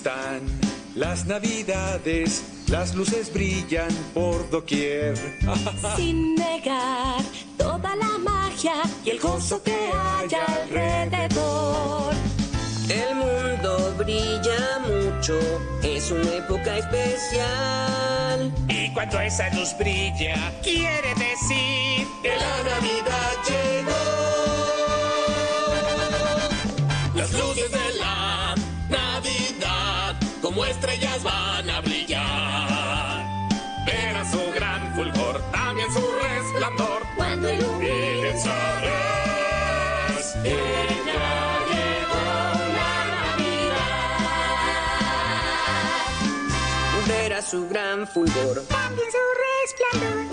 están las navidades, las luces brillan por doquier. Sin negar toda la magia y el gozo que hay alrededor. El mundo brilla mucho, es una época especial. Y cuando esa luz brilla, quiere decir que la Navidad llegó. Las luces de la Navidad como estrellas van a brillar. Verás su gran fulgor, también su resplandor. Cuando iluminen sabrás que ya llegó la Navidad. Verás su gran fulgor, también su resplandor.